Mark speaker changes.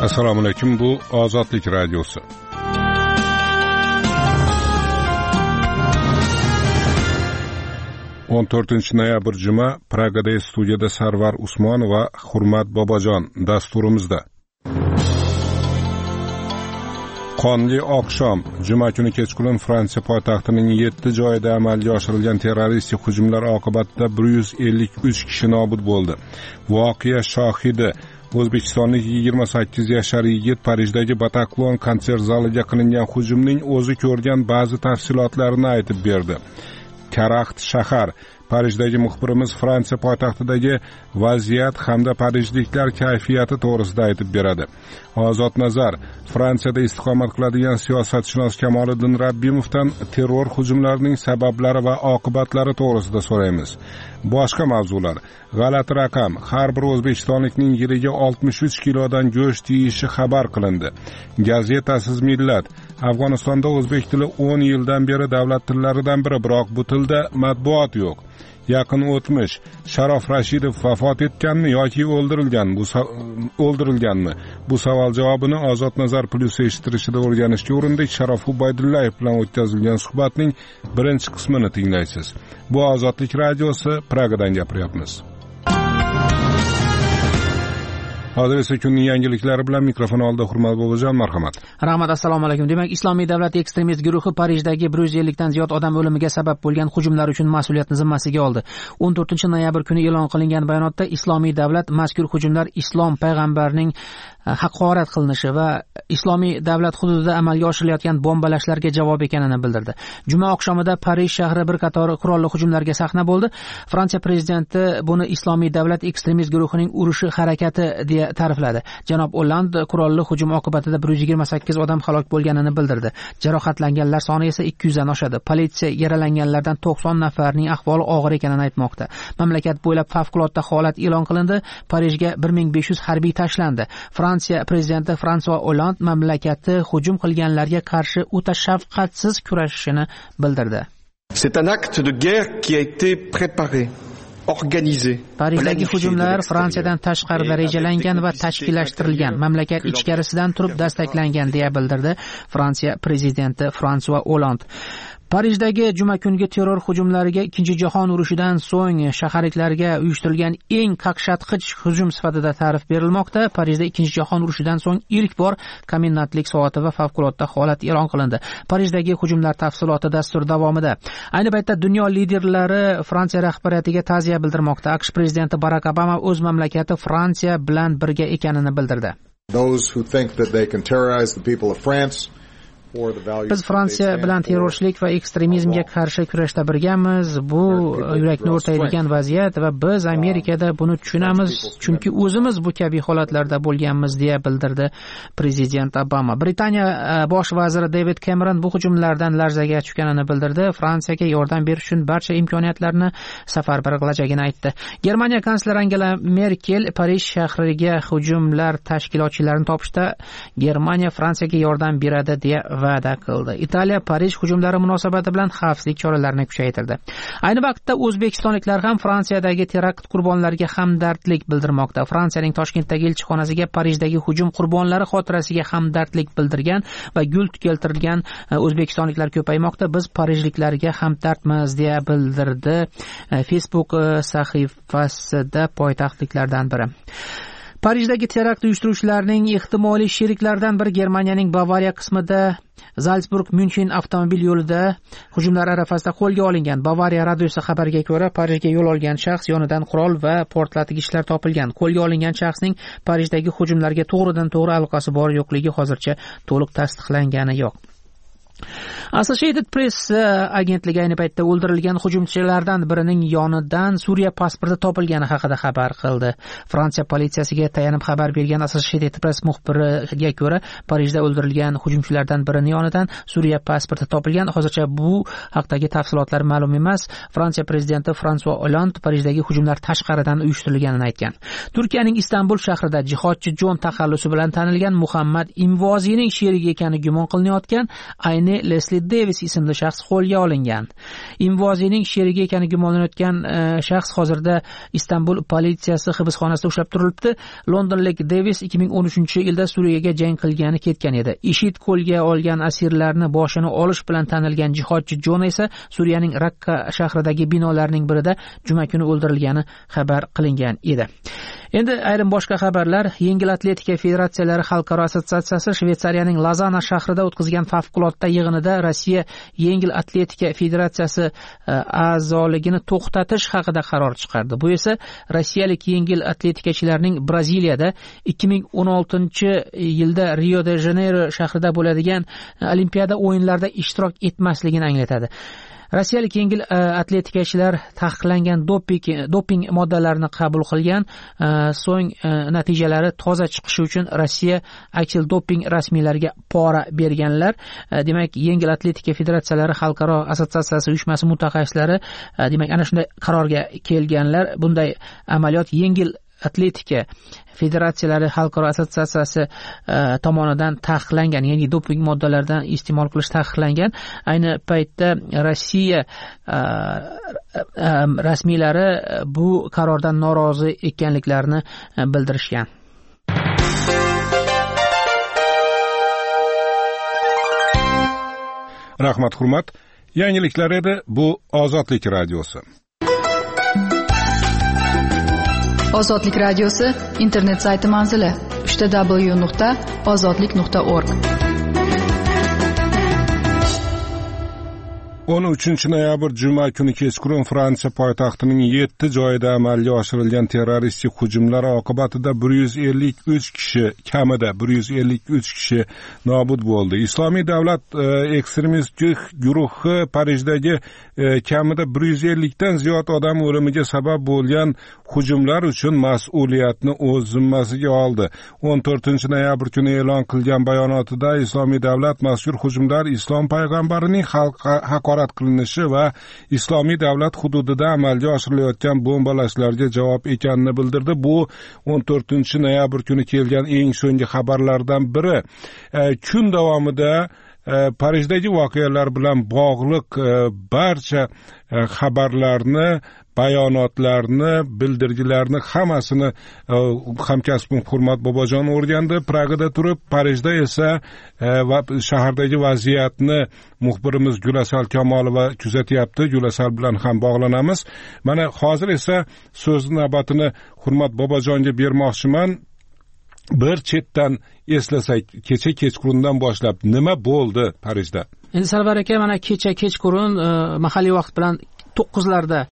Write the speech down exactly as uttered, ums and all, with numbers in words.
Speaker 1: Assalomu alaykum, bu Ozodlik radiosi. o'n to'rtinchi noyabr juma, Pragada studiyada Sarvar Usmon va Hurmat Bobojon dasturimizda. Qonli oqshom, juma kuni kechqurun Fransiya poytaxtining yetti joyida amalga oshirilgan terroristik hujumlar oqibatida bir yuz ellik uch kishi nobud bo'ldi. Voqea shohidi O'zbekistonlik yigirma sakkiz yashar yigit Parijdagi Bataclan konsert zaliga qilingan hujumning o'zi ko'rgan ba'zi tafsilotlarini aytib berdi. Karaxt shahar, Parijdagi muxbirimiz Fransiya poytaxtidagi vaziyat hamda parijliklar kayfiyati to'g'risida aytib beradi. Ozod nazar, Fransiyada istiqomat qiladigan siyosatshunos Kamoliddin Rabbimovdan terror hujumlarining sabablari va oqibatlari to'g'risida so'raymiz. Boshqa mavzular: g'alati raqam, har bir o'zbekistonlikning yiliga oltmish uch kilodan go'sht yeyishi xabar qilindi. Gazetasiz millat, Afg'onistonda o'zbek tili o'n yildan beri davlat tillaridan biri, biroq bu tilda matbuot yo'q. Yaqin o'tmish, Sharof Rashidov vafot etganmi yoki o'ldirilgan? Bu o'ldirilganmi? Bu savol javobini Ozod nazar plus eshittirishida o'rganishga urindik. Sharof Ubaydullayev bilan o'tkazilgan suhbatning birinchi qismini tinglaysiz. Bu Ozodlik radiosi, Pragadan gapiryapmiz. Hozir esa kunning yangiliklari bilan mikrofon oldida Hurmat Bobojon, marhamat.
Speaker 2: Rahmat, assalomu alaykum. Demak, Islomiy davlat ekstremist guruhi Parijdagi bir yuz ellik dan ziyod odam o'limiga sabab bo'lgan hujumlar uchun mas'uliyatni zimmasiga oldi. o'n to'rtinchi noyabr kuni e'lon qilingan bayonotda Islomiy davlat mazkur hujumlar islom payg'ambarining haqorat qilinishi va Islomiy davlat hududida amalga oshirilayotgan bombalashlarga javob ekanini bildirdi. Juma oqshomida Parij shahri bir qator qurolli hujumlarga sahna bo'ldi. Fransiya prezidenti buni Islomiy davlat ekstremist guruhining urushi harakati deya ta'rifladi. Janob Olland qurolli hujum oqibatida bir yuz yigirma sakkiz odam halok bo'lganini bildirdi. Jarohatlanganlar soni esa ikki yuz dan oshadi. Politsiya yaralanganlardan to'qson nafarning ahvoli og'ir ekanini aytmoqda. Mamlakat bo'ylab favqulodda holat e'lon qilindi. Parijga bir ming besh yuz harbiy tashlandi. Fransiya prezidenti François Hollande mamlakati hujum qilganlarga qarshi o'ta shafqatsiz kurashishini bildirdi.
Speaker 3: C'est un acte de guerre qui a été préparé.
Speaker 2: Parijdagi hujumlar Fransiyadan tashqarida rejalangan va tashkillashtirilgan, mamlakat ichkarisidan turib dastaklangan deya bildirdi Fransiya prezidenti François Hollande. Parijdagi juma kungi terror hujumlariga Ikkinchi jahon urushidan so'ng shaharliklarga uyushtirilgan eng qaqshatqich hujum sifatida ta'rif berilmoqda. Parijda Ikkinchi jahon urushidan so'ng ilk bor komendantlik soati va favqulodda holat e'lon qilindi. Parijdagi hujumlar tafsiloti dastur davomida. Ayni paytda dunyo liderlari Fransiya rahbariyatiga ta'ziya bildirmoqda. AQSh prezidenti Barack Obama o'z mamlakati Fransiya bilan birga ekanini bildirdi.
Speaker 4: Those who think that they can terrorize the people of France
Speaker 2: Biz Fransiya bilan terrorchilik va ekstremizmga qarshi kurashda birgamiz. Bu yurakni o'rtaydigan vaziyat va biz Amerikada buni tushunamiz, chunki o'zimiz bu kabi holatlarda bo'lganmiz deya bildirdi prezident Obama. Britaniya bosh vaziri David Cameron bu hujumlardan larzaga tushganini bildirdi. Fransiyaga yordam berish uchun barcha imkoniyatlarni safarbar qilajagini aytdi. Germaniya kansleri Angela Merkel Parij shahriga hujumlar tashkilotchilarini topishda Germaniya Fransiyaga yordam beradi deya va'da qildi. Italiya Parij hujumlari munosabati bilan xavfsizlik choralarini kuchaytirdi. Ayni vaqtda o'zbekistonliklar ham Fransiyadagi terakt qurbonlariga hamdardlik bildirmoqda. Fransiyaning Toshkentdagi elchixonasiga Parijdagi hujum qurbonlari xotirasiga hamdardlik bildirgan va gul keltirilgan o'zbekistonliklar ko'paymoqda. Biz parijliklarga hamdardmiz deya bildirdi Facebook sahifasida poytaxtliklardan biri. Parijdagi terakt uyushtiruvchilarning ehtimoliy sheriklaridan biri Germaniyaning Bavariya qismida Zalsburg-München avtomobil yo'lida hujumlar arafasida qo'lga olingan. Bavariya radiosi xabariga ko'ra, Parijga yo'l olgan shaxs yonidan qurol va portlatgichlar topilgan. Qo'lga olingan shaxsning Parijdagi hujumlarga to'g'ridan-to'g'ri aloqasi bor yo'qligi hozircha to'liq tasdiqlangani yo'q. Associated Press agentligi ayni paytda o'ldirilgan hujumchilardan birining yonidan Suriya pasporti topilgani haqida xabar qildi. Fransiya politsiyasiga tayanib xabar bergan Associated Press muxbiriga ko'ra, Parijda o'ldirilgan hujumchilardan birining yonidan Suriya pasporti topilgan. Hozircha bu haqdagi tafsilotlar ma'lum emas. Fransiya prezidenti François Hollande Parijdagi hujumlar tashqaridan uyushtirilganini aytgan. Turkiyaning Istanbul shahrida jihodchi Jon taxallusi bilan tanilgan Muhammad Imvoziyning sherigi ekani gumon qilinayotgan ayni Rene Leslie Davis ismli shaxs qo'lga olingan. Invoziyaning sherigi ekani gumonlanayotgan shaxs hozirda Istanbul politsiyasi hibsxonasida ushlab turilibdi. Londonlik Davis ikki ming o'n uchinchi yilda Suriyaga jang qilgani ketgan edi. IShID qo'lga olgan asirlarni boshini olish bilan tanilgan jihodchi Jon esa Suriyaning Rakka shahridagi binolarning birida juma kuni o'ldirilgani xabar qilingan edi. Endi ayrim boshqa xabarlar. Yengil atletika federatsiyalari xalqaro assotsiatsiyasi Shveysariyaning Lozanna shahrida o'tkazgan favqulodda yig'inida Rossiya yengil atletika federatsiyasi a'zoligini to'xtatish haqida qaror chiqardi. Bu esa rossiyalik yengil atletikachilarning Braziliyada ikki ming o'n oltinchi yilda Rio de Janeyro shahrida bo'ladigan Olimpiada o'yinlarida ishtirok etmasligini anglatadi. Rossiyalik yengil atletikachilar taqiqlangan doping doping moddalarini qabul qilgan, so'ng natijalari toza chiqishi uchun Rossiya aksil doping rasmiylariga pora berganlar. Demak, yengil atletika federatsiyalari xalqaro assotsiatsiyasi uyushmasi mutaxassislari demak ana shunday qarorga kelganlar. Bunday amaliyot yengil atletika federatsiyalari xalqaro assotsiatsiyasi tomonidan taqiqlangan, ya'ni doping moddalaridan iste'mol qilish taqiqlangan. Ayni paytda Rossiya rasmiylari bu qarordan norozi ekanliklarini bildirishgan.
Speaker 1: Rahmat, hurmat. Yangiliklar edi. Bu Ozodlik radiosi.
Speaker 5: Ozodlik radiosi internet sayti manzili uch w nuqta ozodlik nuqta org.
Speaker 1: o'n uchinchi noyabr juma kuni kechqurun Fransiya poytaxtining yetti joyida amalga oshirilgan terroristik hujumlar oqibatida bir yuz ellik uch kishi, kamida bir yuz ellik uch kishi nobud bo'ldi. Islomiy davlat e, ekstremistik guruhi Parijdagi e, kamida bir yuz ellik dan ziyod odam o'limiga sabab bo'lgan hujumlar uchun mas'uliyatni o'z zimmasiga oldi. o'n to'rtinchi noyabr kuni e'lon qilgan bayonotida Islomiy davlat mazkur hujumlar islom payg'ambarining xalqqa haqorat qilinishi va islomiy davlat hududida amalga oshirilayotgan bombalashlarga javob ekanini bildirdi. Bu o'n to'rtinchi noyabr kuni kelgan eng so'nggi xabarlardan biri. E, kun davomida e, Parijdagi voqealar bilan bog'liq e, barcha e, xabarlarni, bayonotlarni, bildirgilarni hammasini e, hamkasbim Hurmat Bobojon o'rgandi Pragada turib. Parijda esa e, va shahardagi vaziyatni muxbirimiz Gulasal Kamolova kuzatyapti. Gulasal bilan ham bog'lanamiz. Mana hozir esa so'z navbatini Hurmat Bobojonga bermoqchiman. Bir chetdan eslasak, kecha kechqurundan boshlab nima bo'ldi Parijda?
Speaker 2: Endi Sarvar aka, mana kecha kechqurun mahalliy vaqt bilan to'qqizlarda